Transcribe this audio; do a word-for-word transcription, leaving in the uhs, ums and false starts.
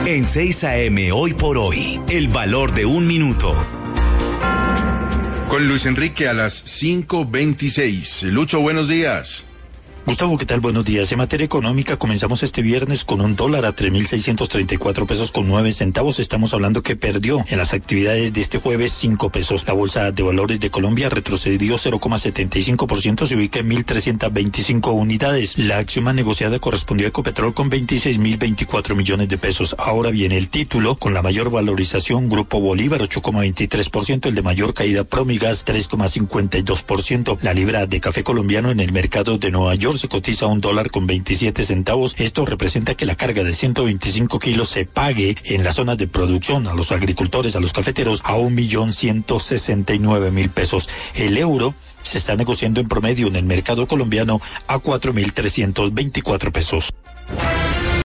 En seis A M Hoy por Hoy, el valor de un minuto. Con Luis Enrique a las cinco veintiséis. Lucho, buenos días. Gustavo, ¿qué tal? Buenos días. En materia económica, comenzamos este viernes con un dólar a tres mil seiscientos treinta y cuatro pesos con nueve centavos. Estamos hablando que perdió en las actividades de este jueves cinco pesos. La Bolsa de Valores de Colombia retrocedió cero coma setenta y cinco por ciento, se ubica en mil trescientas veinticinco unidades. La acción más negociada correspondió a Ecopetrol con veintiséis mil veinticuatro millones de pesos. Ahora viene el título con la mayor valorización, Grupo Bolívar ocho coma veintitrés por ciento, el de mayor caída Promigas tres coma cincuenta y dos por ciento. La libra de café colombiano en el mercado de Nueva York se cotiza un dólar con veintisiete centavos. Esto representa que la carga de ciento veinticinco kilos se pague en las zonas de producción a los agricultores, a los cafeteros, a un millón ciento sesenta y nueve mil pesos. El euro se está negociando en promedio en el mercado colombiano a cuatro mil trescientos veinticuatro pesos.